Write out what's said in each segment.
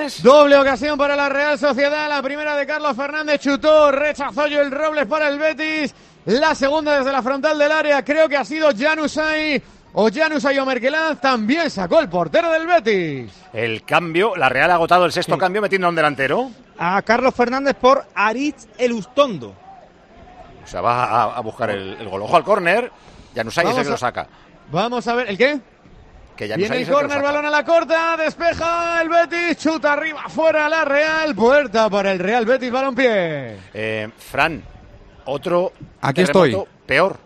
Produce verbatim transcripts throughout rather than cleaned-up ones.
ocasiones. Doble ocasión para la Real Sociedad. La primera de Carlos Fernández, chutó, rechazó Joel Robles para el Betis. La segunda desde la frontal del área, creo que ha sido Januzaj o Januzaj o Merkelaz. También sacó el portero del Betis. El cambio, la Real ha agotado el sexto sí. cambio metiendo a un delantero. A Carlos Fernández por Aritz Elustondo. O sea, va a, a buscar el, el gol. Ojo al córner. Januzaj es el que lo saca. Vamos a ver, ¿el qué? Que ya Viene el córner, balón a la corta, despeja el Betis, chuta arriba, fuera la Real, puerta para el Real Betis Balompié. Eh, Fran, otro Aquí estoy. Peor.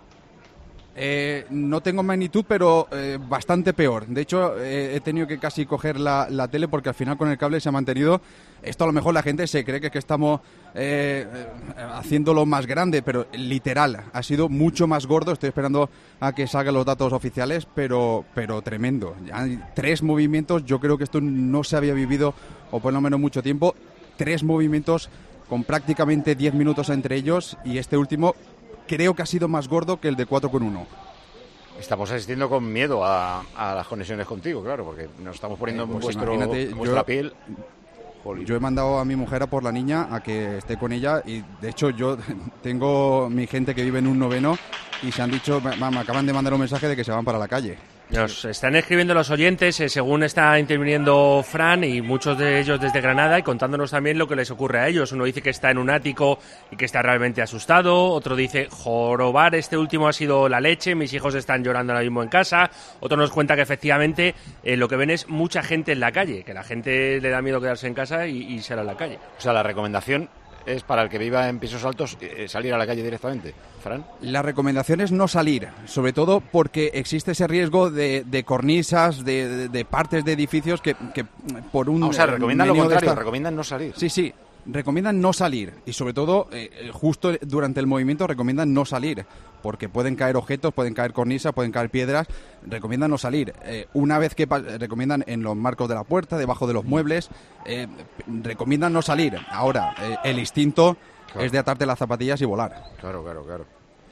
Eh, no tengo magnitud, pero eh, bastante peor. De hecho, eh, he tenido que casi coger la, la tele porque al final con el cable se ha mantenido. Esto a lo mejor la gente se cree que, que estamos eh, haciéndolo más grande, pero literal, ha sido mucho más gordo. Estoy esperando a que salgan los datos oficiales, pero, pero tremendo. Hay tres movimientos, yo creo que esto no se había vivido, o por lo menos mucho tiempo. Tres movimientos con prácticamente diez minutos entre ellos, y este último creo que ha sido más gordo que el de cuatro con uno. Estamos asistiendo con miedo a, a las conexiones contigo, claro, porque nos estamos poniendo eh, pues en, vuestro, en vuestra yo, piel. Yo he mandado a mi mujer a por la niña a que esté con ella, y de hecho yo tengo mi gente que vive en un noveno y se han dicho, me acaban de mandar un mensaje de que se van para la calle. Nos están escribiendo los oyentes, eh, según está interviniendo Fran, y muchos de ellos desde Granada, y contándonos también lo que les ocurre a ellos. Uno dice que está en un ático y que está realmente asustado. Otro dice, jorobar, este último ha sido la leche, mis hijos están llorando ahora mismo en casa. Otro nos cuenta que efectivamente eh, lo que ven es mucha gente en la calle, que la gente le da miedo quedarse en casa y, y salir a la calle. O sea, la recomendación es para el que viva en pisos altos eh, salir a la calle directamente. Fran. La recomendación es no salir, sobre todo porque existe ese riesgo de, de cornisas, de, de, de partes de edificios que, que por un... Ah, o sea, recomiendan lo contrario, esta... recomiendan no salir. Sí, sí, recomiendan no salir, y sobre todo eh, justo durante el movimiento recomiendan no salir, porque pueden caer objetos, pueden caer cornisas, pueden caer piedras. Recomiendan no salir. Eh, una vez que pa- recomiendan en los marcos de la puerta, debajo de los muebles, eh, recomiendan no salir. Ahora, eh, el instinto claro. es de atarte las zapatillas y volar. Claro, claro, claro.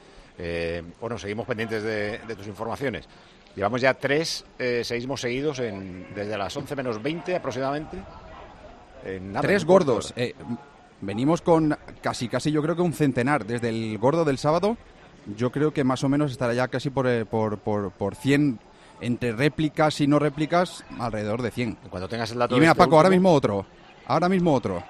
Eh, bueno, seguimos pendientes de, de tus informaciones. Llevamos ya tres eh, seísmos seguidos en, desde las once menos veinte aproximadamente. En nada, tres gordos. Eh, venimos con casi, casi yo creo que un centenar. Desde el gordo del sábado, yo creo que más o menos estará ya casi por, por, por, por cien, entre réplicas y no réplicas, alrededor de cien. Cuando tengas el dato. Y mira, de este Paco, último... ahora mismo otro. Ahora mismo otro.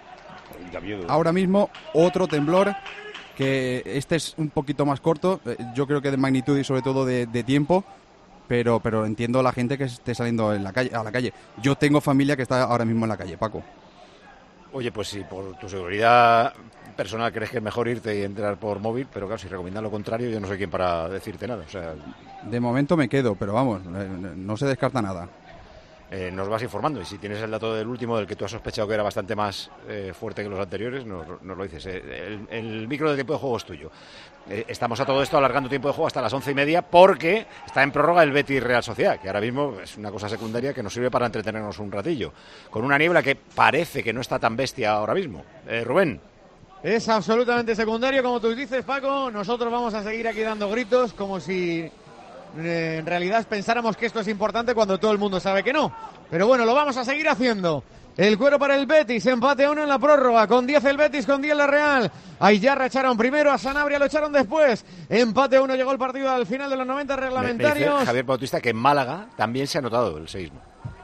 Ahora mismo otro temblor, que este es un poquito más corto, yo creo que de magnitud y sobre todo de, de tiempo, pero pero entiendo a la gente que esté saliendo en la calle, a la calle. Yo tengo familia que está ahora mismo en la calle, Paco. Oye, pues si por tu seguridad personal crees que es mejor irte y entrar por móvil, pero claro, si recomiendan lo contrario, yo no soy quien para decirte nada. O sea, de momento me quedo, pero vamos, no se descarta nada. Eh, nos vas informando, y si tienes el dato del último, del que tú has sospechado que era bastante más eh, fuerte que los anteriores, nos, nos lo dices. Eh, el, el micro de tiempo de juego es tuyo. Eh, estamos a todo esto alargando tiempo de juego hasta las once y media, porque está en prórroga el Betis Real Sociedad, que ahora mismo es una cosa secundaria que nos sirve para entretenernos un ratillo, con una niebla que parece que no está tan bestia ahora mismo. Eh, Rubén. Es absolutamente secundario, como tú dices, Paco. Nosotros vamos a seguir aquí dando gritos como si eh, en realidad pensáramos que esto es importante cuando todo el mundo sabe que no. Pero bueno, lo vamos a seguir haciendo. El cuero para el Betis, empate a uno en la prórroga, con diez el Betis, con diez la Real. A Iyarra echaron primero, a Sanabria lo echaron después. Empate a uno, llegó el partido al final de los noventa reglamentarios. Me dice Javier Bautista que en Málaga también se ha notado el seísmo.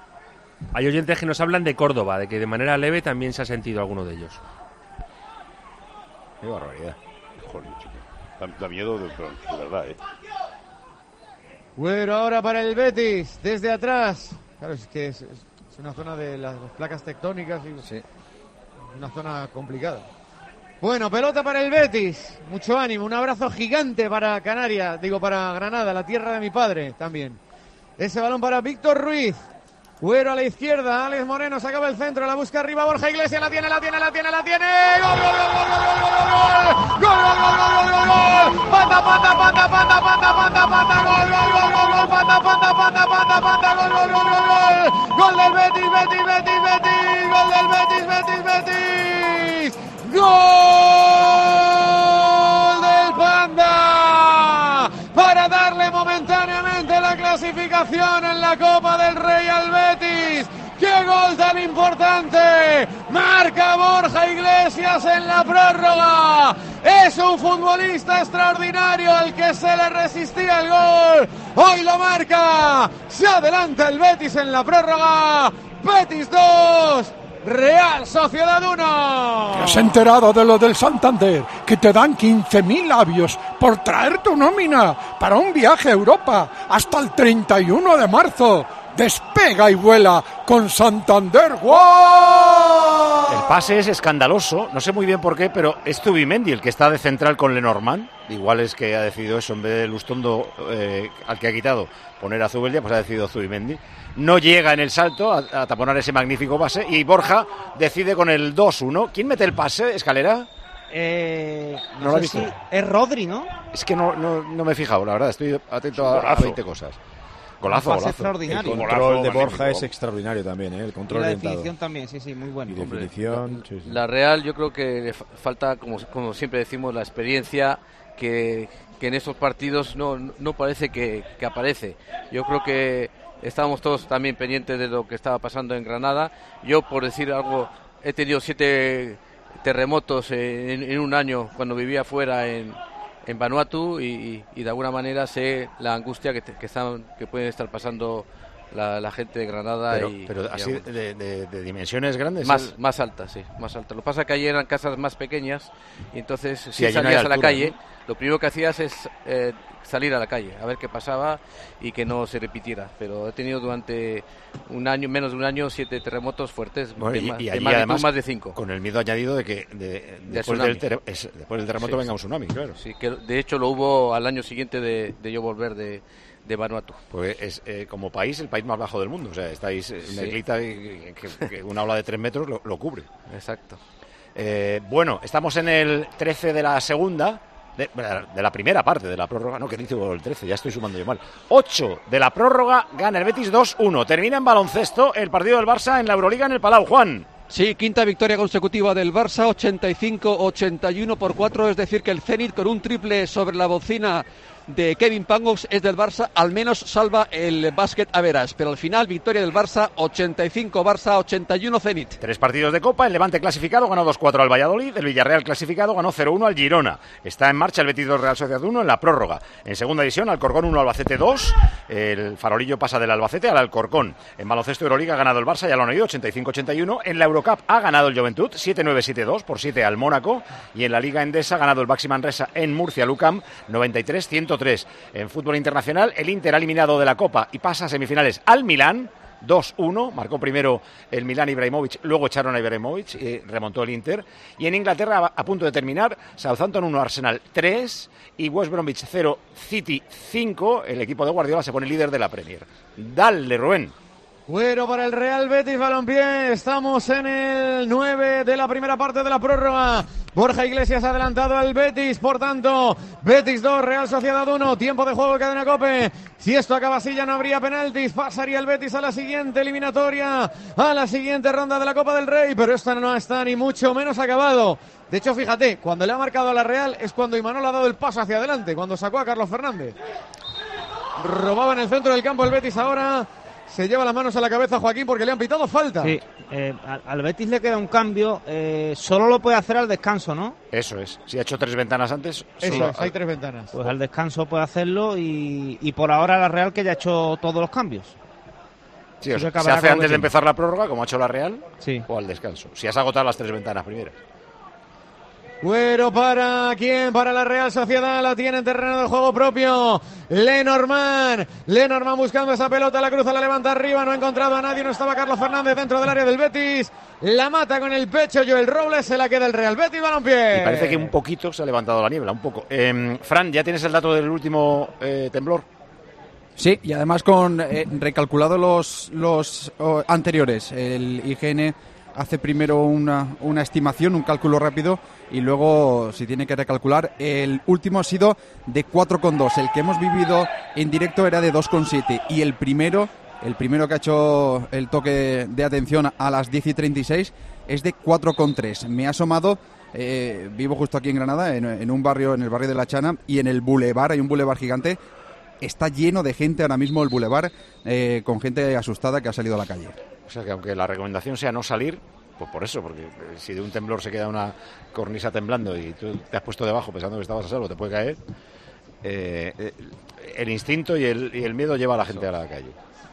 Hay oyentes que nos hablan de Córdoba, de que de manera leve también se ha sentido alguno de ellos. Qué barbaridad. Joder, chico. Da, da miedo, de, de verdad, ¿eh? Bueno, ahora para el Betis, desde atrás. Claro, es que es, es una zona de las placas tectónicas y sí. Una zona complicada. Bueno, pelota para el Betis. Mucho ánimo, un abrazo gigante para Canarias, digo para Granada, la tierra de mi padre también. Ese balón para Víctor Ruiz. Güero a la izquierda, Alex Moreno sacaba el centro, la busca arriba Borja Iglesias, la tiene, la tiene, la tiene, la tiene. ¡Gol, gol, gol, gol, gol, gol, gol, gol, gol, gol! ¡Pata, pata, pata, pata, pata, pata, pata! ¡Gol, gol, gol, gol, gol! ¡Pata, pata, pata, pata, pata! ¡Gol, gol, gol, gol, gol! ¡Gol del Betis, Betis, Betis, Betis! ¡Gol del Betis, Betis, Betis! ¡Gol del Panda! Para darle momentáneamente la clasificación en la Copa del Rey al Betis. ¡Qué gol tan importante! Marca Borja Iglesias en la prórroga. Es un futbolista extraordinario al que se le resistía el gol. Hoy lo marca. Se adelanta el Betis en la prórroga. Betis dos, Real Sociedad uno. ¿Te has enterado de lo del Santander? Que te dan quince mil labios por traer tu nómina para un viaje a Europa hasta el treinta y uno de marzo. Despega y vuela con Santander. ¡Wow! El pase es escandaloso, no sé muy bien por qué, pero es Zubimendi el que está de central con Lenormand. Igual es que ha decidido eso, en vez de Lustondo, eh, al que ha quitado, poner a Zubeldia, pues ha decidido Zubimendi. No llega en el salto a, a taponar ese magnífico pase y Borja decide con el dos uno. ¿Quién mete el pase, Escalera? Eh, No no lo he sé visto. si es Rodri, ¿no? Es que no, no, no me he fijado, la verdad, estoy atento a, a veinte cosas. Golazo, Un pase golazo. extraordinario. El Golazo control de Borja magnífico. es extraordinario también, ¿eh? El Y control la orientado. definición también, sí, sí, muy bueno. Y definición, sí, sí. La Real, yo creo que le fa- falta, como, como siempre decimos, la experiencia que, que en estos partidos no, no parece que, que aparece. Yo creo que estábamos todos también pendientes de lo que estaba pasando en Granada. Yo, por decir algo, he tenido siete terremotos en, en un año cuando vivía fuera en, en Vanuatu y, y, y de alguna manera sé la angustia que, te- que, están, que pueden estar pasando la, la gente de Granada. Pero, y, pero y así algún- de, de- de dimensiones grandes. más, es- más altas, sí, más altas. Lo que pasa es que allí eran casas más pequeñas y entonces Sí, si allí no hay salías a la altura, calle, ¿no? lo primero que hacías es eh, salir a la calle, a ver qué pasaba y que no se repitiera. Pero he tenido durante un año, menos de un año, siete terremotos fuertes, Bueno, de, y, más, y de allí magnitud además más de cinco. con el miedo añadido de que de- después, tsunami. del tere- es- después del terremoto Sí, venga sí. un tsunami, claro. Sí, que de hecho lo hubo al año siguiente de, de yo volver de, de Vanuatu. Pues es eh, como país el país más bajo del mundo. O sea, estáis en una Sí. islita y- que, que una ola de tres metros lo, lo cubre. Exacto. Eh, bueno, estamos en el trece de la segunda, de, de la primera parte de la prórroga. No, que dice el trece, ya estoy sumando yo mal. ocho de la prórroga, gana el Betis dos uno. Termina en baloncesto el partido del Barça en la Euroliga en el Palau. Juan. Sí, quinta victoria consecutiva del Barça, ochenta y cinco ochenta y uno por cuatro, es decir que el Zenit con un triple sobre la bocina de Kevin Pangos es del Barça, al menos salva el básquet a veras, pero al final victoria del Barça, ochenta y cinco Barça, ochenta y uno Zenit. Tres partidos de Copa, el Levante clasificado ganó dos cuatro al Valladolid, el Villarreal clasificado ganó cero uno al Girona. Está en marcha el Betis dos Real Sociedad uno en la prórroga. En segunda división, Alcorcón uno Albacete dos, el Farolillo pasa del Albacete al Alcorcón. En baloncesto Euroliga ha ganado el Barça, ya lo han oído, ochenta y cinco ochenta y uno. En la Eurocup ha ganado el Juventud, siete nueve siete dos por siete al Mónaco. Y en la Liga Endesa ha ganado el Baxi Manresa en Murcia, Lucam, noventa y tres ciento tres. En fútbol internacional, el Inter ha eliminado de la Copa y pasa a semifinales al Milán, dos uno, marcó primero el Milán Ibrahimovic, luego echaron a Ibrahimovic y remontó el Inter. Y en Inglaterra, a punto de terminar, Southampton uno, Arsenal tres y West Bromwich cero, City cinco. El equipo de Guardiola se pone líder de la Premier. Dale, Rubén. Cuero para el Real Betis Balompié. Estamos en el nueve de la primera parte de la prórroga. Borja Iglesias ha adelantado al Betis. Por tanto, Betis dos, Real Sociedad uno. Tiempo de juego, cadena COPE. Si esto acaba así ya no habría penaltis. Pasaría el Betis a la siguiente eliminatoria, a la siguiente ronda de la Copa del Rey. Pero esta no está ni mucho menos acabado. De hecho, fíjate, cuando le ha marcado a la Real es cuando Imanol ha dado el paso hacia adelante, cuando sacó a Carlos Fernández. Robaba en el centro del campo el Betis ahora. Se lleva las manos a la cabeza Joaquín porque le han pitado falta. Sí, eh, al, al Betis le queda un cambio, eh, solo lo puede hacer al descanso, ¿no? Eso es. Si ha hecho tres ventanas antes, Eso solo- es, hay tres ventanas. Pues al descanso puede hacerlo y, y por ahora la Real que ya ha hecho todos los cambios. Sí, o Eso sea, se acabará hace con antes de Betis. empezar la prórroga, como ha hecho la Real, Sí. o al descanso. Si has agotado las tres ventanas primeras. Cuero para quién, para la Real Sociedad, la tiene en terreno de juego propio. Lenormand, Lenormand buscando esa pelota, la cruza, la levanta arriba, no ha encontrado a nadie, no estaba Carlos Fernández dentro del área del Betis. La mata con el pecho Joel Robles, se la queda el Real Betis Balompié. Y parece que un poquito se ha levantado la niebla, un poco. Eh, Fran, ¿ya tienes el dato del último eh, temblor? Sí, y además con eh, recalculado los, los oh, anteriores. El I G N hace primero una, una estimación, un cálculo rápido, y luego, si tiene que recalcular, el último ha sido de cuatro coma dos. El que hemos vivido en directo era de dos coma siete. Y el primero, el primero que ha hecho el toque de atención a las diez y treinta y seis es de cuatro coma tres. Me ha asomado, eh, vivo justo aquí en Granada, en, en un barrio, en el barrio de La Chana, y en el bulevar, hay un bulevar gigante. Está lleno de gente ahora mismo el bulevar, eh, con gente asustada que ha salido a la calle. O sea que aunque la recomendación sea no salir, Pues por eso, porque si de un temblor se queda una cornisa temblando y tú te has puesto debajo pensando que estabas a salvo, te puede caer. Eh, eh, el instinto y el, y el miedo lleva a la gente a la calle.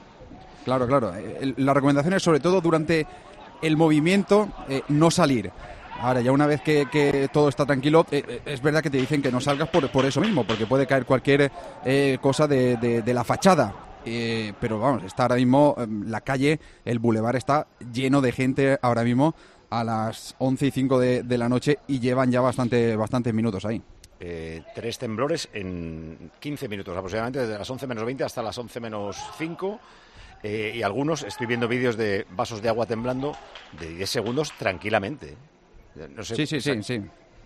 Claro, claro. El, la recomendación es sobre todo durante el movimiento eh, no salir. Ahora, ya una vez que, que todo está tranquilo, eh, es verdad que te dicen que no salgas por, por eso mismo, porque puede caer cualquier eh, cosa de, de, de la fachada. Eh, pero vamos, está ahora mismo eh, la calle, el bulevar está lleno de gente ahora mismo a las once y cinco de, de la noche y llevan ya bastante bastantes minutos ahí. Eh, tres temblores en quince minutos aproximadamente, desde las once menos veinte hasta las once menos cinco. Eh, y algunos, estoy viendo vídeos de vasos de agua temblando de diez segundos tranquilamente. No sé, sí, sí, sí, sí.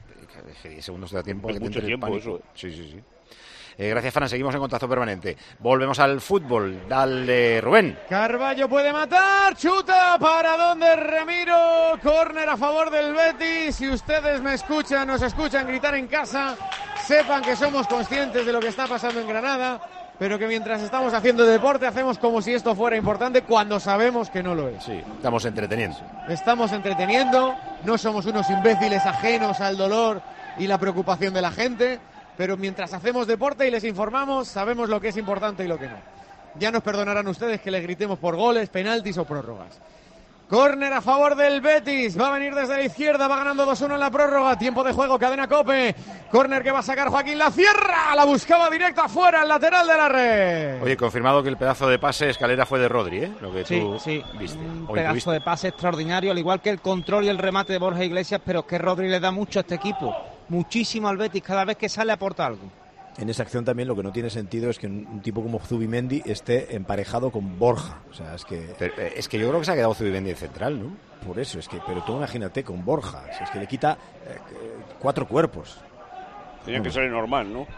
diez segundos te da tiempo. Es mucho tiempo eso. Sí, sí, sí. Eh, gracias, Fran. Seguimos en contacto permanente. Volvemos al fútbol. Dale, Rubén. Carballo puede matar. Chuta. ¿Para dónde, Ramiro? Córner a favor del Betis. Si ustedes me escuchan, nos escuchan gritar en casa, sepan que somos conscientes de lo que está pasando en Granada, pero que mientras estamos haciendo deporte hacemos como si esto fuera importante cuando sabemos que no lo es. Sí, estamos entreteniendo. Estamos entreteniendo. No somos unos imbéciles ajenos al dolor y la preocupación de la gente. Pero mientras hacemos deporte y les informamos, sabemos lo que es importante y lo que no. Ya nos perdonarán ustedes que les gritemos por goles, penaltis o prórrogas. Córner a favor del Betis. Va a venir desde la izquierda, va ganando dos uno en la prórroga. Tiempo de juego, cadena COPE. Córner que va a sacar Joaquín La Cierra. La buscaba directa afuera, el lateral de la red. Oye, confirmado que el pedazo de pase escalera fue de Rodri, ¿eh? Lo que sí, tú sí. viste. Un Hoy pedazo tuviste. de pase extraordinario, al igual que el control y el remate de Borja Iglesias, pero es que Rodri le da mucho a este equipo. Muchísimo al Betis, cada vez que sale aporta algo. En esa acción también lo que no tiene sentido es que un, un tipo como Zubimendi esté emparejado con Borja. O sea, es que... Pero, eh, es que yo creo que se ha quedado Zubimendi en central, ¿no? Por eso, es que... Pero tú imagínate con Borja. O sea, es que le quita eh, cuatro cuerpos. Tenía que ser normal, ¿no?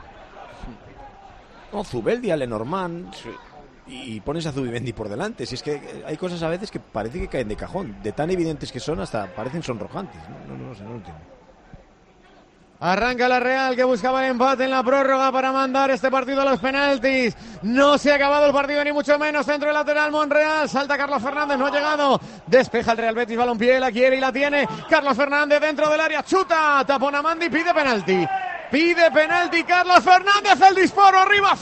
No, Zubeldia, Lenormand... Sí. Y pones a Zubimendi por delante. Si es que hay cosas a veces que parece que caen de cajón. De tan evidentes que son, hasta parecen sonrojantes. No, no, no sé, no lo entiendo. Arranca la Real, que buscaba el empate en la prórroga para mandar este partido a los penaltis. No se ha acabado el partido, ni mucho menos. Centro del lateral, Monreal. Salta Carlos Fernández, no ha llegado. Despeja el Real Betis, balompié, la quiere y la tiene. Carlos Fernández dentro del área, chuta. Tapona Mandi, pide penalti. Pide penalti Carlos Fernández, el disparo arriba,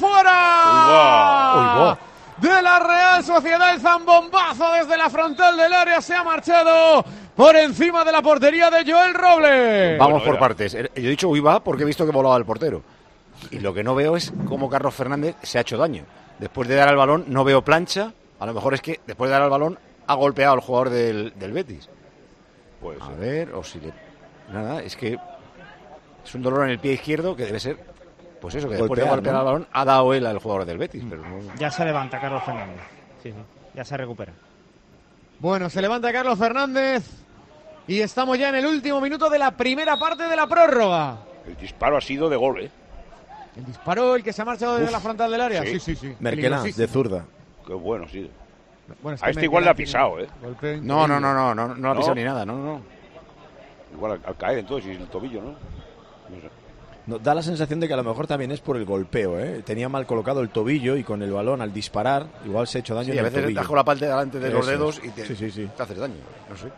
fuera. De la Real Sociedad, el zambombazo desde la frontal del área se ha marchado por encima de la portería de Joel Robles. Vamos por partes. Yo he dicho uy va porque he visto que volaba el portero. Y lo que no veo es cómo Carlos Fernández se ha hecho daño. Después de dar al balón no veo plancha. A lo mejor es que después de dar al balón ha golpeado al jugador del, del Betis. Pues a ver, o si le... Nada, es que es un dolor en el pie izquierdo que debe ser... Pues eso, que después golpear, de golpear ¿no? al balón ha dado él al jugador del Betis. Pero no... Ya se levanta Carlos Fernández. Sí, sí, ya se recupera. Bueno, se levanta Carlos Fernández y estamos ya en el último minuto de la primera parte de la prórroga. el disparo ha sido de gol, ¿eh? El disparo, el que se ha marchado desde Uf, la frontal del área. sí. Sí, sí, sí. Merkelán, de zurda. Qué bueno, sí. Bueno, es que a este igual le ha Merkelán pisado, tiene ¿eh? golpe No, no, no, no, no, no ha pisado No. ni nada, no, no. Igual al, al caer entonces, y el tobillo, ¿no? No sé. No, da la sensación de que a lo mejor también es por el golpeo, ¿eh? Tenía mal colocado el tobillo y con el balón al disparar igual se ha hecho daño Sí, en a el veces tobillo. tajo la parte delante de los Eso es. dedos y te, Sí, sí, sí. te haces daño, no sé.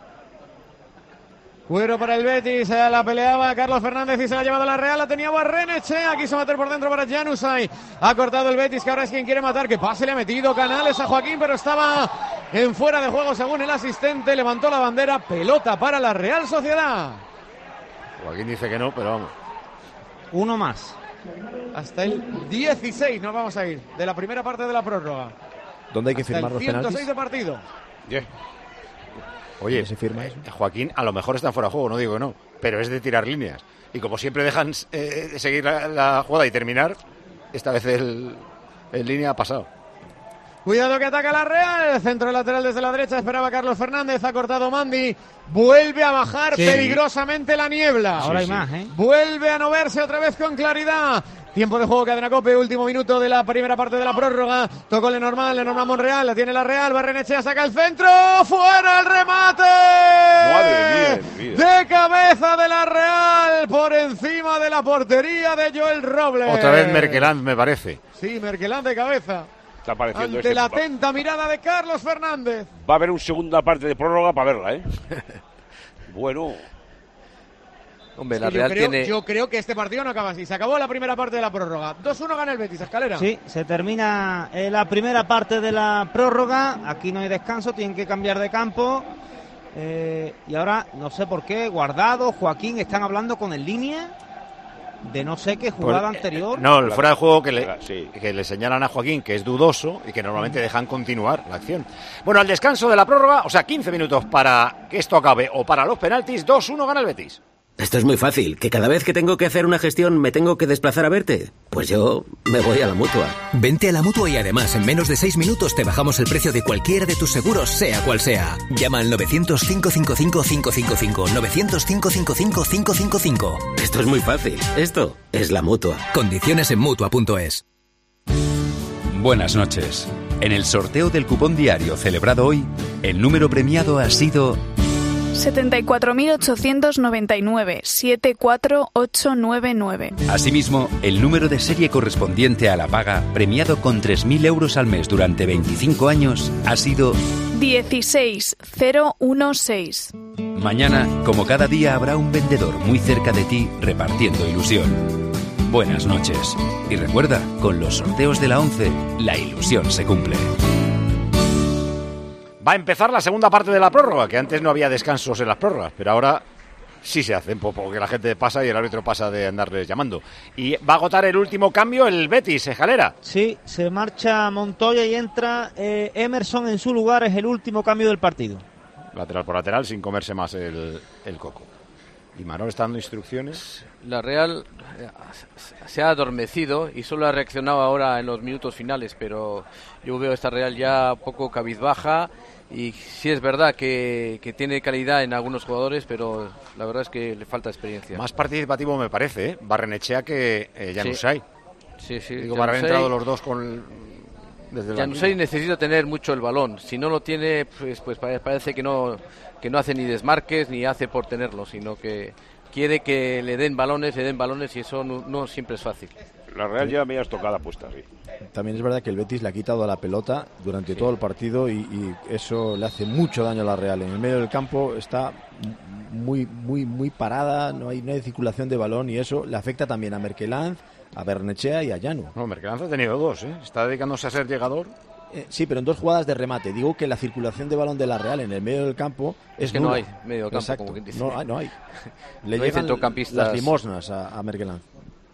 Cuero para el Betis, eh, la peleaba Carlos Fernández y se la ha llevado la Real, la tenía Barrenechea, quiso meter por dentro para Januzaj, ha cortado el Betis, que ahora es quien quiere matar, que pase le ha metido Canales a Joaquín, pero estaba en fuera de juego según el asistente, levantó la bandera, pelota para la Real Sociedad. Joaquín dice que no, pero vamos. Uno más. Hasta el dieciséis nos vamos a ir, de la primera parte de la prórroga. ¿Dónde hay que Hasta firmar el los ciento seis penaltis? de partido. Yeah. Oye, ¿Se firma eh, eso? Joaquín a lo mejor está fuera de juego, no digo que no, pero es de tirar líneas. Y como siempre dejan eh, seguir la, la jugada y terminar, esta vez el, el línea ha pasado. Cuidado que ataca la Real, centro lateral desde la derecha, esperaba Carlos Fernández, ha cortado Mandi, vuelve a bajar Sí. peligrosamente la niebla. Ahora hay sí. más, ¿eh? Vuelve a no verse otra vez con claridad. Tiempo de juego, cadena COPE, último minuto de la primera parte de la prórroga. Tocó Lenormand, Lenormand Monreal, la tiene la Real, Barrenechea saca el centro, fuera el remate. Madre mía, mía. De cabeza de la Real, por encima de la portería de Joel Robles. Otra vez Merkeland, me parece. Sí, Merkelán de cabeza. Está apareciendo Ante este. la Va, atenta mirada de Carlos Fernández. va a haber una segunda parte de prórroga para verla, ¿eh? Bueno. Hombre, Es la que yo, Real creo, tiene... yo creo que este partido no acaba así. Se acabó la primera parte de la prórroga. dos uno gana el Betis, Escalera. Sí, se termina eh, la primera parte de la prórroga. Aquí no hay descanso, tienen que cambiar de campo. Eh, y ahora, no sé por qué, Guardado, Joaquín están hablando con el línea de no sé qué jugada Pues, anterior. No, el fuera de juego que le, Sí. que le señalan a Joaquín, que es dudoso y que normalmente dejan continuar la acción. Bueno, al descanso de la prórroga, o sea, quince minutos para que esto acabe o para los penaltis, dos uno gana el Betis. Esto es muy fácil, que cada vez que tengo que hacer una gestión me tengo que desplazar a verte. Pues yo me voy a la Mutua. Vente a la Mutua y además en menos de seis minutos te bajamos el precio de cualquiera de tus seguros, sea cual sea. Llama al novecientos, cinco cinco cinco, cinco cinco cinco, novecientos, cinco cinco cinco, cinco cinco cinco. Esto es muy fácil, esto es la Mutua. Condiciones en Mutua punto es. Buenas noches. En el sorteo del cupón diario celebrado hoy, el número premiado ha sido... setenta y cuatro mil ochocientos noventa y nueve, siete cuatro ocho nueve nueve. Asimismo, el número de serie correspondiente a la paga, premiado con tres mil euros al mes durante veinticinco años, ha sido... dieciséis cero dieciséis. Mañana, como cada día, habrá un vendedor muy cerca de ti repartiendo ilusión. Buenas noches. Y recuerda, con los sorteos de la once, la ilusión se cumple. Va a empezar la segunda parte de la prórroga, que antes no había descansos en las prórrogas, pero ahora sí se hacen, porque la gente pasa y el árbitro pasa de andarles llamando. Y va a agotar el último cambio el Betis, Escalera. Sí, se marcha Montoya y entra eh, Emerson en su lugar, es el último cambio del partido. Lateral por lateral, sin comerse más el, el coco. ¿Y Manol está dando instrucciones? La Real se ha adormecido y solo ha reaccionado ahora en los minutos finales, pero yo veo a esta Real ya poco cabizbaja y sí es verdad que, que tiene calidad en algunos jugadores, pero la verdad es que le falta experiencia. Más participativo me parece, ¿eh? Barrenechea que eh, Januzaj. Sí, sí. Digo, para haber entrado los dos con... Januzaj necesita tener mucho el balón, si no lo tiene, pues, pues parece que no, que no hace ni desmarques ni hace por tenerlo, sino que quiere que le den balones, le den balones y eso no, no siempre es fácil. La Real ya me has tocado puesta, sí. También es verdad que el Betis le ha quitado a la pelota durante sí. todo el partido y, y eso le hace mucho daño a la Real. En el medio del campo está muy muy muy parada, no hay, no hay circulación de balón y eso le afecta también a Merkelanz, a Barrenechea y a Llano. No, Merkelanz ha tenido dos, ¿eh? Está dedicándose a ser llegador. Eh, sí, pero en dos jugadas de remate. Digo que la circulación de balón de la Real en el medio del campo es, es que nula. no hay medio campo. Exacto. Como quien dice. No, no hay. Le no llegan hay las limosnas a, a Merkelanz.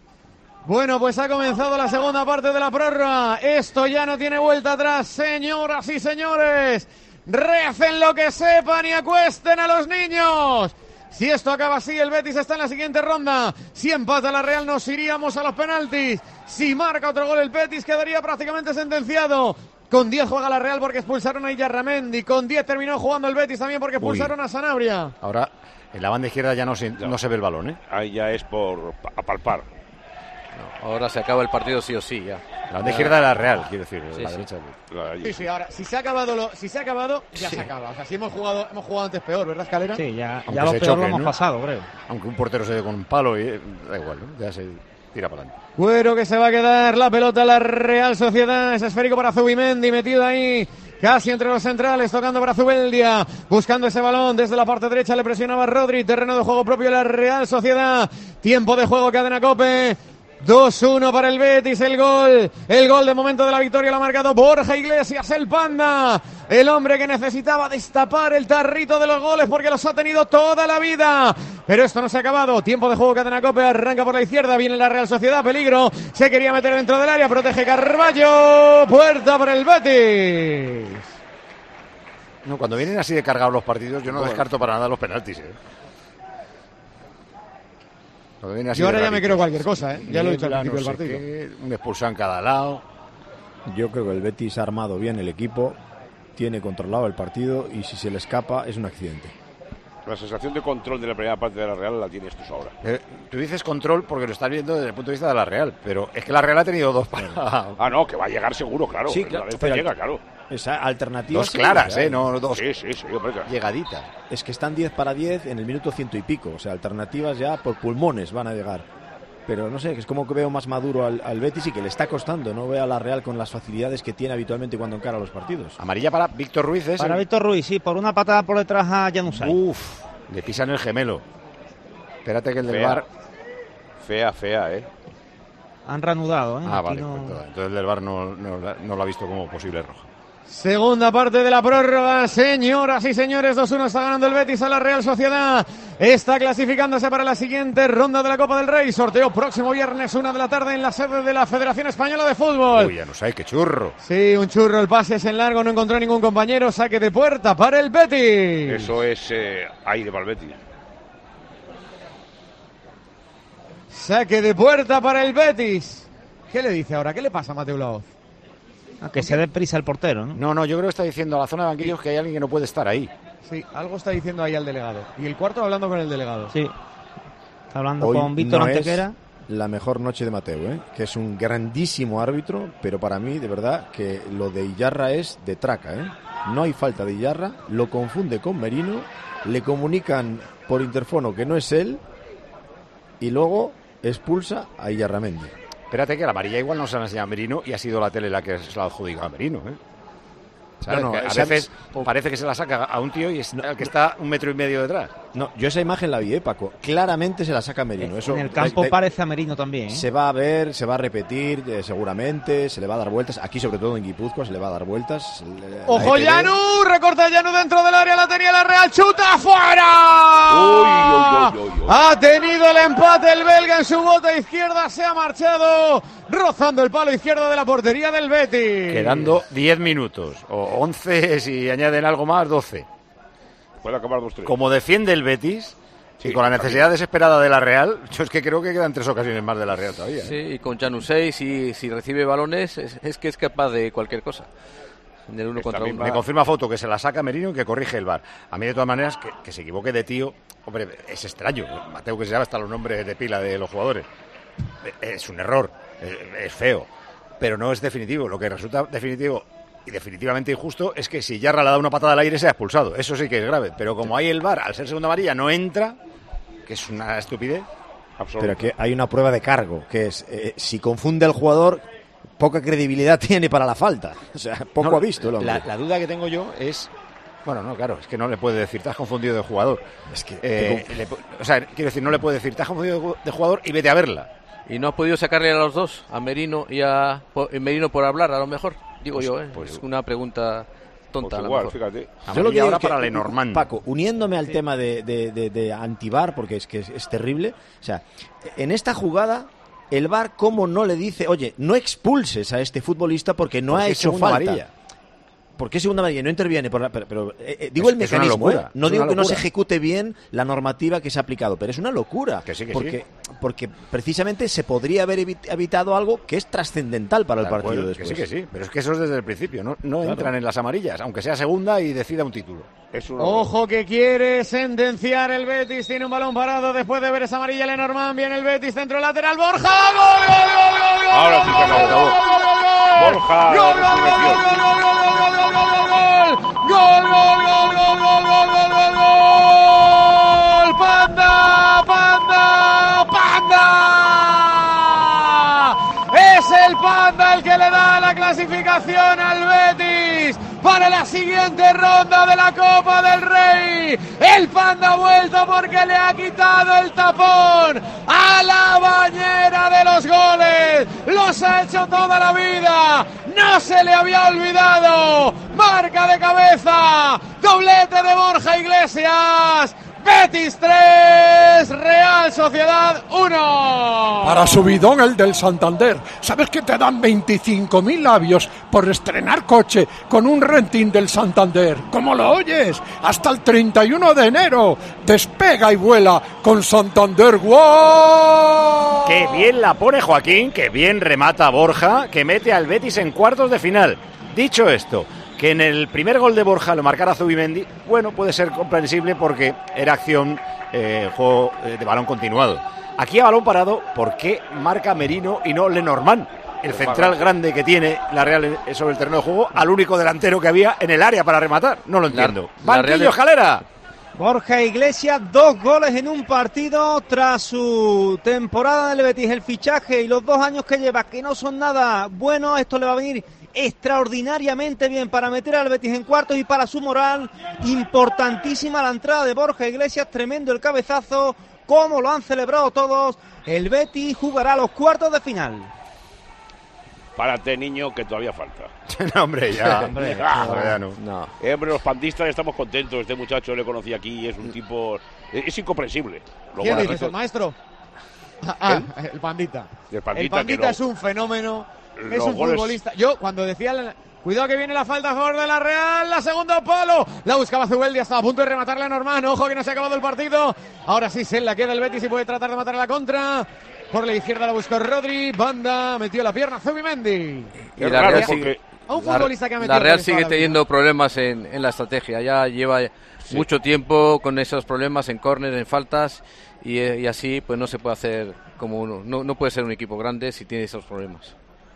Bueno, pues ha comenzado la segunda parte de la prórroga. Esto ya no tiene vuelta atrás, señoras y señores. Recen lo que sepan y acuesten a los niños. Si esto acaba así, el Betis está en la siguiente ronda. Si empata la Real, nos iríamos a los penaltis. Si marca otro gol el Betis, quedaría prácticamente sentenciado. Con diez juega la Real porque expulsaron a Illarramendi. Con diez terminó jugando el Betis también porque expulsaron Uy. a Sanabria. Ahora, en la banda izquierda ya no se, no. no se ve el balón, ¿eh? Ahí ya es por apalpar. No, ahora se acaba el partido sí o sí, ya. La banda izquierda de la Real, quiero decir, sí, la sí. derecha. Sí, sí, ahora, si se ha acabado, lo, si se ha acabado, ya sí. se acaba. O sea, si hemos jugado, hemos jugado antes peor, ¿verdad, Escalera? Sí, ya, ya lo peor choque, lo hemos ¿no? pasado, creo. Aunque un portero se dé con un palo y da igual, ¿no? Ya se tira para adelante. Cuero que se va a quedar la pelota a la Real Sociedad, es esférico para Zubimendi, metido ahí casi entre los centrales, tocando para Zubeldia, buscando ese balón desde la parte derecha, le presionaba Rodri, terreno de juego propio de la Real Sociedad, tiempo de juego, cadena COPE. dos uno para el Betis, el gol, el gol de momento de la victoria lo ha marcado Borja Iglesias, el Panda, el hombre que necesitaba destapar el tarrito de los goles porque los ha tenido toda la vida, pero esto no se ha acabado, tiempo de juego, cadena COPE, arranca por la izquierda, viene la Real Sociedad, peligro, se quería meter dentro del área, protege Carballo, puerta para el Betis. No, cuando vienen así de cargados los partidos, yo no bueno. descarto para nada los penaltis, ¿eh? Yo ahora ya me creo cualquier cosa, ¿eh? Ya lo he dicho al principio del partido. Qué, un expulsado en cada lado. Yo creo que el Betis ha armado bien el equipo, tiene controlado el partido y si se le escapa es un accidente. La sensación de control de la primera parte de la Real la tienes tú ahora. Eh, tú dices control porque lo estás viendo desde el punto de vista de la Real, pero es que la Real ha tenido dos para... Ah, no, que va a llegar seguro, claro. Sí, claro. Pero llega, claro. Esa alternativa. Dos claras, ¿eh? No, dos sí, sí, sí, hombre, llegaditas. Es que están diez para diez en el minuto ciento y pico. O sea, alternativas ya por pulmones van a llegar. Pero no sé, es como que veo más maduro al, al Betis y que le está costando. No veo a la Real con las facilidades que tiene habitualmente cuando encara los partidos. Amarilla para Víctor Ruiz, ¿eh? Para Víctor Ruiz, sí, por una patada por detrás a Januzaj. Uf. Le pisan el gemelo. Espérate que el del Fea. VAR... Fea, fea, ¿eh? Han reanudado, ¿eh? Ah, Aquí vale. no- Pues, entonces el del VAR no, no, no lo ha visto como posible roja. Segunda parte de la prórroga, señoras y señores, dos uno está ganando el Betis a la Real Sociedad. Está clasificándose para la siguiente ronda de la Copa del Rey. Sorteo próximo viernes, una de la tarde, en la sede de la Federación Española de Fútbol. Uy, ya no sé, qué churro. Sí, un churro, el pase es en largo, no encontró ningún compañero. Saque de puerta para el Betis. Eso es eh, aire para el Betis. Saque de puerta para el Betis. ¿Qué le dice ahora? ¿Qué le pasa a Mateu Laoz? Ah, que se dé prisa el portero, ¿no? No, no, yo creo que está diciendo a la zona de banquillos que hay alguien que no puede estar ahí. Sí, algo está diciendo ahí al delegado. Y el cuarto hablando con el delegado. Sí. Está hablando Hoy con Víctor no Antequera. es la mejor noche de Mateu, ¿eh? Que es un grandísimo árbitro, pero para mí, de verdad, que lo de Iyarra es de traca, ¿eh? No hay falta de Iyarra, lo confunde con Merino, le comunican por interfono que no es él y luego expulsa a Iyarramendi. Espérate que la amarilla igual no se la enseña a Merino y ha sido la tele la que se la adjudica a Merino, ¿eh? ¿Sabes? No, no, Que a esa- veces parece que se la saca a un tío y es el que está un metro y medio detrás. No, yo esa imagen la vi, ¿eh, Paco? Claramente se la saca Merino. Eso, En el campo de- de- parece a Merino también, ¿eh? Se va a ver, se va a repetir, eh, seguramente, se le va a dar vueltas. Aquí, sobre todo en Guipúzcoa, se le va a dar vueltas. La ¡Ojo, E T V. Llanu! Recorta Llanu dentro del área, la tenía la Real, chuta afuera. Uy, uy, uy, uy, uy. Ha tenido el empate el belga en su bota izquierda, se ha marchado rozando el palo izquierdo de la portería del Betis. Quedando diez minutos, o once si añaden algo más, doce. Puede acabar dos tres. Como defiende el Betis, Sí, y con la también. necesidad desesperada de la Real, yo es que creo que quedan tres ocasiones más de la Real todavía. ¿eh? Sí, y con Januzaj, si, si recibe balones, es, es que es capaz de cualquier cosa. En el uno Esta contra uno. misma- Me confirma Foto que se la saca Merino y que corrige el VAR. A mí, de todas maneras, que, que se equivoque de tío, hombre, es extraño. Mateo, que se llama hasta los nombres de pila de los jugadores. Es un error, es, es feo, pero no es definitivo. Lo que resulta definitivo y definitivamente injusto es que si Yarra le da una patada al aire, sea expulsado. Eso sí que es grave. Pero como hay el VAR, al ser segunda amarilla, no entra, que es una estupidez. Pero que hay una prueba de cargo, que es, eh, si confunde al jugador, poca credibilidad tiene para la falta. O sea, poco No, ha visto el hombre. La, la duda que tengo yo es... Bueno, no, claro, es que no le puede decir, te has confundido de jugador. Es que... Eh, le pu- o sea, quiero decir, no le puede decir, te has confundido de jugador y vete a verla. Y no ha podido sacarle a los dos, a Merino y a po- y Merino por hablar, a lo mejor. Digo Pues- yo, ¿eh? pues- es una pregunta tonta. Pues a lo igual, mejor. fíjate. Yo lo Amarilla que ahora digo que, para Lenormand. Paco, uniéndome al tema de, de, de, de anti-VAR, porque es que es, es terrible, o sea, en esta jugada, el VAR, ¿cómo no le dice, oye, no expulses a este futbolista porque no Porque ha es hecho segunda falta? amarilla. ¿Por qué segunda amarilla? No interviene, por la- pero, pero, eh, eh, digo Es- el es una mecanismo, locura, ¿eh? No es digo una que no se locura. ejecute bien la normativa que se ha aplicado, pero es una locura. Que sí, que porque, sí. porque precisamente se podría haber evi- evitado algo que es trascendental para el De partido acuerdo, después. que sí, que sí, pero es que eso es desde el principio, no, no Claro. entran en las amarillas, aunque sea segunda y decida un título. Es una- Ojo que quiere sentenciar el Betis, tiene un balón parado después de ver esa amarilla Lenormand, viene el Betis, centro lateral, Borja, gol, gol, gol, gol, gol, Ahora gol, sí gol, se acabó. gol, gol, gol, gol, Borja, gol, la gol, gol, resurrección. gol, gol, gol, gol, gol, gol, gol, gol, gol, gol, gol, gol, gol, gol, gol, gol, Panda, Panda, Panda, es el Panda el que le da la clasificación al Betis para la siguiente ronda de la Copa del Rey. El Panda ha vuelto porque le ha quitado el tapón a la bañera de los goles. Los ha hecho toda la vida. No se le había olvidado. Marca de cabeza. Doblete de Borja Iglesias. Betis tres, Real Sociedad uno. Para subidón el del Santander. ¿Sabes que te dan veinticinco mil labios por estrenar coche con un renting del Santander? ¿Cómo lo oyes? Hasta el treinta y uno de enero. Despega y vuela con Santander World. Qué bien la pone Joaquín, que bien remata Borja, que mete al Betis en cuartos de final. Dicho esto, que en el primer gol de Borja lo marcara Zubimendi, bueno, puede ser comprensible porque era acción, eh, juego eh, de balón continuado. Aquí a balón parado, ¿por qué marca Merino y no Lenormand? El central grande que tiene la Real sobre el terreno de juego, al único delantero que había en el área para rematar. No lo entiendo. la Banquillo, Real- Escalera. Borja Iglesias, dos goles en un partido tras su temporada del Betis, el fichaje y los dos años que lleva, que no son nada buenos. Esto le va a venir extraordinariamente bien para meter al Betis en cuartos y para su moral. Importantísima la entrada de Borja Iglesias, tremendo el cabezazo, como lo han celebrado todos. El Betis jugará los cuartos de final. Párate, niño, que todavía falta. No, hombre, ya. hombre, ah, no, ya no. no. Eh, hombre, los pandistas estamos contentos. Este muchacho le conocí aquí, es un tipo... Es, es incomprensible. Lo ¿Quién dices, el maestro? Ah, ¿El? el pandita. El pandita, el pandita no. es un fenómeno, los es un goles... futbolista. Yo, cuando decía... La... Cuidado que viene la falta a favor de la Real, la segunda palo, la buscaba Zubeldia, estaba a punto de rematarle a Norman, ojo que no se ha acabado el partido, ahora sí se la queda el Betis y puede tratar de matar a la contra, por la izquierda la buscó Rodri, banda, metió la pierna Zubimendi. Y la Real sigue, a un futbolista que ha metido la Real sigue teniendo problemas en, en la estrategia, ya lleva sí. mucho tiempo con esos problemas en córner, en faltas, y, y así pues no se puede hacer como uno, no, no puede ser un equipo grande si tiene esos problemas.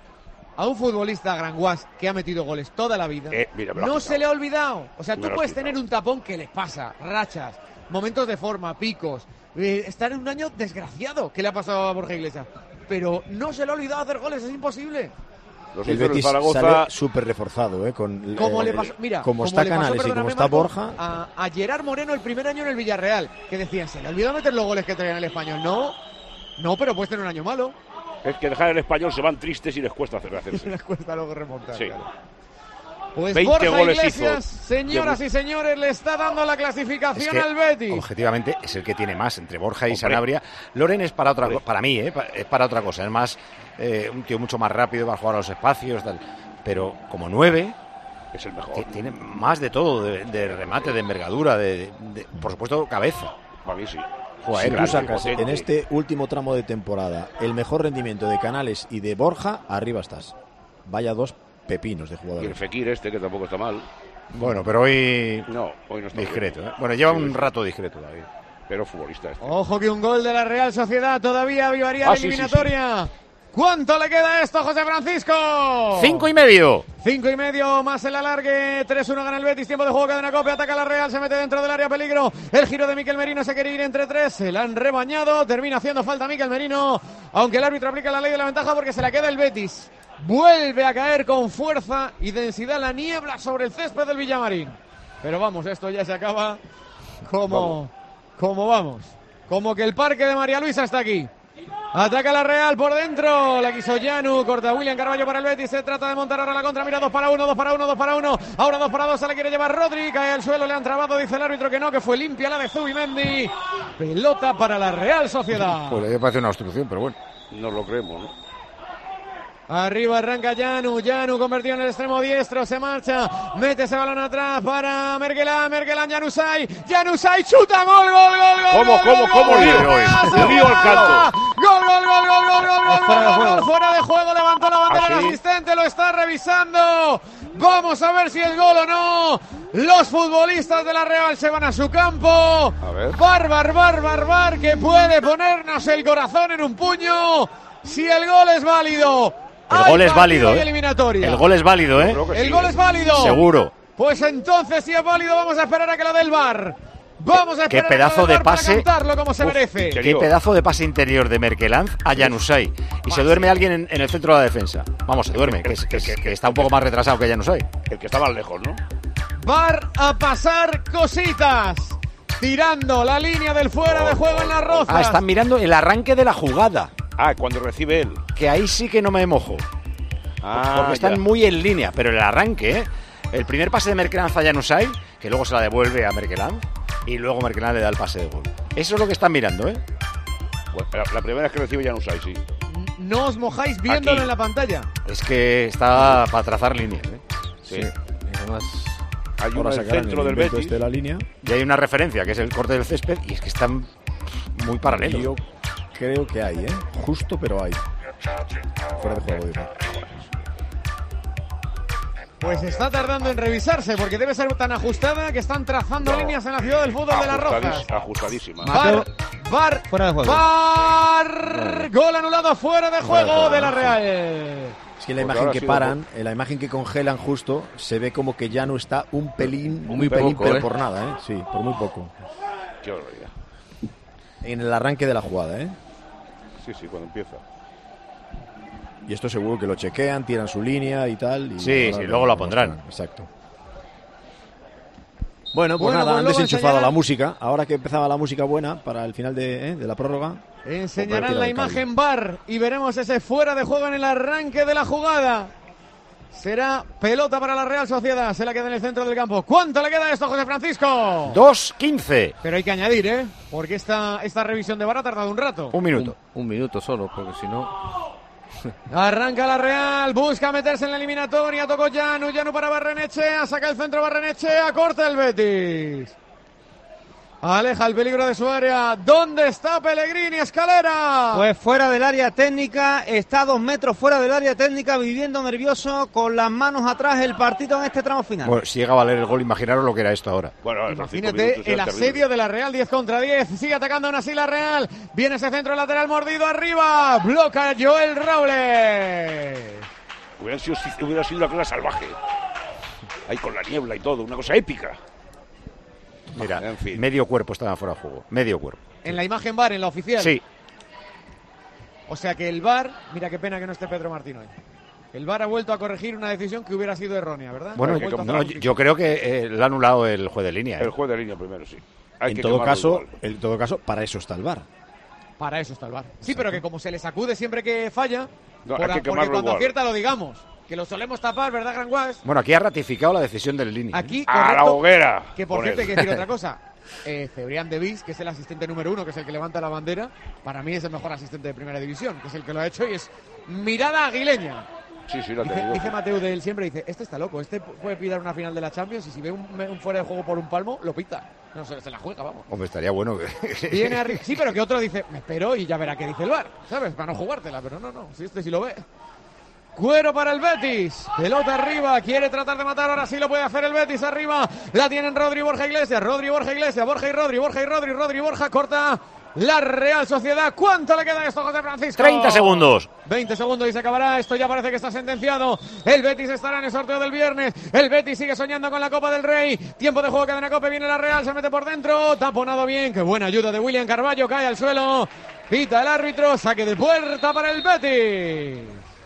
A un futbolista granguas que ha metido goles toda la vida, eh, mira, no se le ha olvidado. O sea, tú puedes quitado. tener un tapón que les pasa, rachas, momentos de forma, picos, eh, estar en un año desgraciado que le ha pasado a Borja Iglesias, pero no se le ha olvidado hacer goles, es imposible. Los el Betis Zaragoza... sale súper reforzado, ¿eh? Con, como eh, le pasó, mira, como como está le Canales pasó, y como está Marco, Borja... A, a Gerard Moreno el primer año en el Villarreal, que decían, se le olvidó meter los goles que traían el Español. No, no, pero puedes tener un año malo. Es que dejar el Español se van tristes y les cuesta hacer hacerse. les cuesta luego remontar. Sí. Claro. Pues veinte Borja goles Iglesias, hizo. señoras y señores, le está dando la clasificación es que, al Betis. Objetivamente es el que tiene más entre Borja y Sanabria. Loren es para otra, para mí, ¿eh? es para otra cosa. Es más eh, un tío mucho más rápido, va a jugar a los espacios, tal. Pero como nueve es el mejor. Tiene más de todo, de, de remate, de envergadura, de, de, de, por supuesto, cabeza. Para mí sí. Si tú sacas en este último tramo de temporada el mejor rendimiento de Canales y de Borja, arriba estás. Vaya dos pepinos de jugadores. Y el Fekir este, que tampoco está mal. Bueno, pero hoy... No, hoy no está discreto. ¿eh? Bueno, lleva sí, un rato discreto, David. Pero futbolista este. Ojo que un gol de la Real Sociedad todavía avivaría ah, la eliminatoria. Sí, sí, sí. ¿Cuánto le queda a esto, José Francisco? Cinco y medio. Cinco y medio más el alargue. tres uno gana el Betis. Tiempo de juego, cadena Cope. Ataca la Real. Se mete dentro del área, peligro. El giro de Miquel Merino se quiere ir entre tres. Se la han rebañado. Termina haciendo falta Miquel Merino. Aunque el árbitro aplica la ley de la ventaja porque se la queda el Betis. Vuelve a caer con fuerza y densidad la niebla sobre el césped del Villamarín. Pero vamos, esto ya se acaba como vamos. como vamos. Como que el parque de María Luisa está aquí. Ataca la Real por dentro, la quiso Llanu, corta William Carballo para el Betis, se trata de montar ahora la contra, mira, dos para uno, dos para uno, dos para uno, ahora dos para dos, se la quiere llevar Rodri, cae al suelo, le han trabado, dice el árbitro que no, que fue limpia la de Zubimendi, pelota para la Real Sociedad. Pues le parece una obstrucción, pero bueno. No lo creemos, ¿no? Arriba arranca Llanu, Llanu convertido en el extremo diestro, se marcha, mete ese balón atrás para Mergelán, Mergelán, Januzaj, Januzaj, chuta, gol, gol, gol, gol. ¿Cómo, cómo, cómo, lío? Lío al canto. Gol, gol, gol, gol, gol, gol, gol, gol, gol, gol, fuera de juego, levantó la bandera el asistente, lo está revisando. Vamos a ver si es gol o no. Los futbolistas de la Real se van a su campo. A ver. Barbar, barbar, bar, que puede ponernos el corazón en un puño. Si el gol es válido. El gol es válido, ¿eh? Eliminatoria. El gol es válido, ¿eh? El gol es válido. Seguro. Pues entonces, si es válido, vamos a esperar a que lo dé el V A R. Vamos a esperar qué pedazo a que lo dé de pase, para cantarlo como se uf, merece. Qué pedazo de pase interior de Merkeland a Januzaj. Y Pase. Se duerme alguien en, en el centro de la defensa. Vamos, se duerme, que, que, que, que está un poco más retrasado que Januzaj. El que está más lejos, ¿no? V A R a pasar cositas. Tirando la línea del fuera oh, de juego en las rozas. Ah, están mirando el arranque de la jugada. Ah, cuando recibe él. Que ahí sí que no me mojo. Ah, porque están ya. muy en línea, pero el arranque, ¿eh? El primer pase de Merkeland a Januzaj, que luego se la devuelve a Merkeland, y luego Merkeland le da el pase de gol. Eso es lo que están mirando, ¿eh? Bueno, la, la primera vez que recibe Januzaj, sí. No os mojáis viéndolo Aquí. en la pantalla. Es que está para trazar líneas, ¿eh? Sí. sí. Y además, hay un centro del Betis de la línea. Y hay una referencia, que es el corte del césped, y es que están muy paralelos. Yo creo que hay, ¿eh? Justo, pero hay. Fuera de juego, digo. Pues está tardando en revisarse porque debe ser tan ajustada que están trazando no. líneas en la ciudad del fútbol de las Rozas. Ajustadísima. Bar, bar, fuera de juego. Bar, gol anulado fuera de juego fuera de, de la Real. Es que en la pues imagen que paran, en la imagen que congelan justo, se ve como que ya no está un pelín, muy poco, pelín, pero ¿eh? por nada, ¿eh? Sí, por muy poco. Qué barbaridad. En el arranque de la jugada, ¿eh? Sí, sí, cuando empieza. Y esto seguro que lo chequean, tiran su línea y tal. Y sí, sí, luego la pondrán. Exacto. Bueno, pues bueno, nada, pues han luego desenchufado enseñarán... la música. Ahora que empezaba la música buena para el final de, ¿eh? de la prórroga. Enseñarán la imagen V A R y veremos ese fuera de juego en el arranque de la jugada. Será pelota para la Real Sociedad. Se la queda en el centro del campo. ¿Cuánto le queda a esto, José Francisco? dos quince. Pero hay que añadir, ¿eh? Porque esta, esta revisión de V A R ha tardado un rato. Un minuto. Un, un minuto solo, porque si no... Arranca la Real, busca meterse en la eliminatoria, tocó Llanu, Llanu para Barrenechea, saca el centro Barrenechea, corta el Betis. Aleja el peligro de su área. ¿Dónde está Pellegrini, Escalera? Pues fuera del área técnica, está a dos metros fuera del área técnica, viviendo nervioso, con las manos atrás el partido en este tramo final. Bueno, si llega a valer el gol, imaginaros lo que era esto ahora. Bueno, imagínate el asedio de la Real, diez contra diez. Sigue atacando aún así la Real. Viene ese centro lateral mordido arriba. Bloca Joel Robles. Hubiera sido, hubiera sido una cosa salvaje. Ahí con la niebla y todo, una cosa épica. Mira, en fin. Medio cuerpo estaba fuera de juego. Medio cuerpo. En la imagen V A R, en la oficial. Sí. O sea que el V A R, mira qué pena que no esté Pedro Martín hoy. El V A R ha vuelto a corregir una decisión que hubiera sido errónea, ¿verdad? Bueno, yo, no, yo creo que eh, le ha anulado el juez de línea. ¿eh? El juez de línea primero, sí. Hay en que todo caso, igual. en todo caso, para eso está el V A R. Para eso está el V A R. Sí, pero que como se le sacude siempre que falla, no, por, hay que porque cuando igual. acierta lo digamos. Que lo solemos tapar, ¿verdad, Gran Guas? Bueno, aquí ha ratificado la decisión del línea. Aquí, a correcto, la hoguera. Que por cierto hay que decir otra cosa. Eh, Cebrián de Vis, que es el asistente número uno, que es el que levanta la bandera, para mí es el mejor asistente de primera división, que es el que lo ha hecho y es mirada aguileña. Sí, sí, lo dice, tengo. dice Mateu de él siempre, dice, este está loco, este puede pitar una final de la Champions y si ve un, un fuera de juego por un palmo, lo pita. No, se, se la juega, vamos. Hombre, estaría bueno que... Viene arriba, sí, pero que otro dice, me espero y ya verá qué dice el V A R, ¿sabes? Para no jugártela, pero no, no, si este sí lo ve. Cuero para el Betis, pelota arriba, quiere tratar de matar, ahora sí lo puede hacer el Betis, arriba, la tienen Rodri, Borja Iglesias, Rodri, Borja Iglesias, Borja y Rodri, Borja y Rodri, Rodri, Borja, corta la Real Sociedad. ¿Cuánto le queda a esto, José Francisco? treinta segundos. veinte segundos y se acabará, esto ya parece que está sentenciado, el Betis estará en el sorteo del viernes, el Betis sigue soñando con la Copa del Rey, tiempo de juego que da en la Copa, viene la Real, se mete por dentro, taponado bien, qué buena ayuda de William Carballo, cae al suelo, pita el árbitro, saque de puerta para el Betis.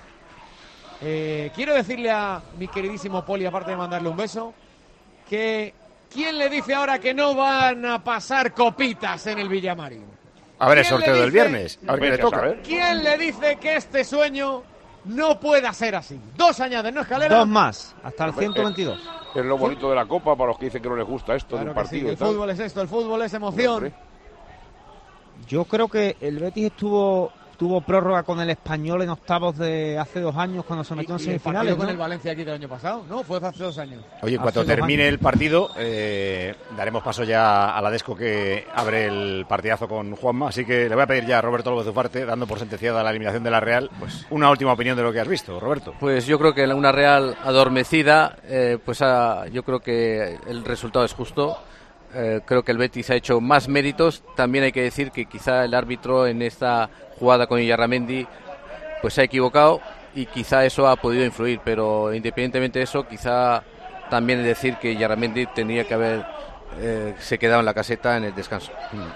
Eh, quiero decirle a mi queridísimo Poli, aparte de mandarle un beso, que ¿quién le dice ahora que no van a pasar copitas en el Villamarín? A ver el sorteo del viernes, a ver qué le toca. ¿Quién le dice que este sueño no pueda ser así? Dos añaden, ¿no, Escalera? Dos más, hasta el ciento veintidós. Es lo bonito de la Copa para los que dicen que no les gusta esto claro de un que partido. Sí, el fútbol es esto, el fútbol es emoción. Yo creo que el Betis estuvo... Tuvo prórroga con el Español en octavos de hace dos años cuando se metió en semifinales. ¿no? Con ¿no? el Valencia aquí del año pasado, ¿no? Fue hace dos años. Oye, en cuanto termine años. el partido, eh, daremos paso ya a la Desco que abre el partidazo con Juanma. Así que le voy a pedir ya a Roberto López Ufarte, dando por sentenciada la eliminación de la Real, pues una última opinión de lo que has visto, Roberto. Pues yo creo que una Real adormecida, eh, pues ha, yo creo que el resultado es justo. Eh, creo que el Betis ha hecho más méritos. También hay que decir que quizá el árbitro en esta jugada con Illarramendi pues se ha equivocado y quizá eso ha podido influir, pero independientemente de eso, quizá también decir que Illarramendi tenía que haber eh, se quedado en la caseta en el descanso.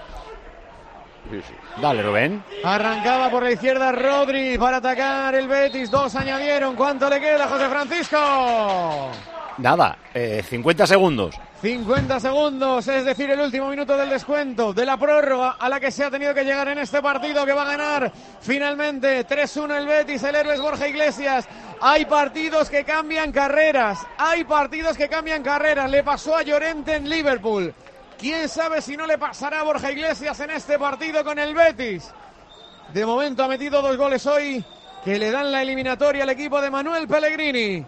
Mm. Sí, sí. Dale, Rubén. Arrancaba por la izquierda Rodri para atacar el Betis, dos añadieron. ¿Cuánto le queda, José Francisco? Nada, eh, cincuenta segundos. cincuenta segundos, es decir, el último minuto del descuento, de la prórroga a la que se ha tenido que llegar en este partido, que va a ganar finalmente tres uno el Betis, el héroe es Borja Iglesias. Hay partidos que cambian carreras, hay partidos que cambian carreras, le pasó a Llorente en Liverpool. ¿Quién sabe si no le pasará a Borja Iglesias en este partido con el Betis? De momento ha metido dos goles hoy que le dan la eliminatoria al equipo de Manuel Pellegrini.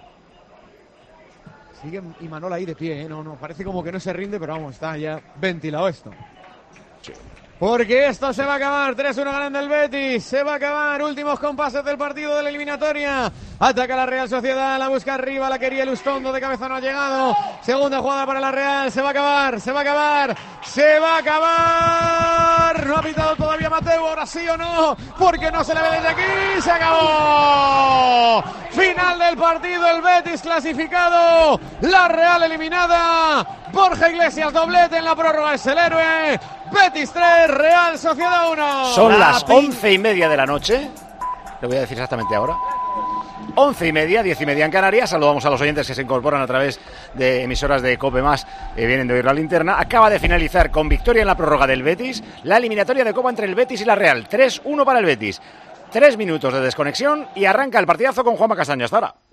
Sigue Imanol ahí de pie, ¿eh? no, no, parece como que no se rinde, pero vamos, está ya ventilado esto. Sí. Porque esto se va a acabar, tres uno ganando el Betis, se va a acabar, últimos compases del partido de la eliminatoria. Ataca la Real Sociedad, la busca arriba, la quería el Ustondo, de cabeza no ha llegado. Segunda jugada para la Real, se va a acabar, se va a acabar, se va a acabar. No ha pitado todavía Mateu, ahora sí o no, porque no se le ve desde aquí, se acabó. Final del partido, el Betis clasificado, la Real eliminada. Borja Iglesias doblete en la prórroga, es el héroe. Betis tres, Real Sociedad uno. Son las once y media de la noche. Le voy a decir exactamente ahora. once y media, diez y media en Canarias. Saludamos a los oyentes que se incorporan a través de emisoras de COPE Más, eh, vienen de oír la linterna. Acaba de finalizar con victoria en la prórroga del Betis la eliminatoria de Copa entre el Betis y la Real. tres uno para el Betis. Tres minutos de desconexión y arranca el partidazo con Juanma Castaño. Hasta ahora.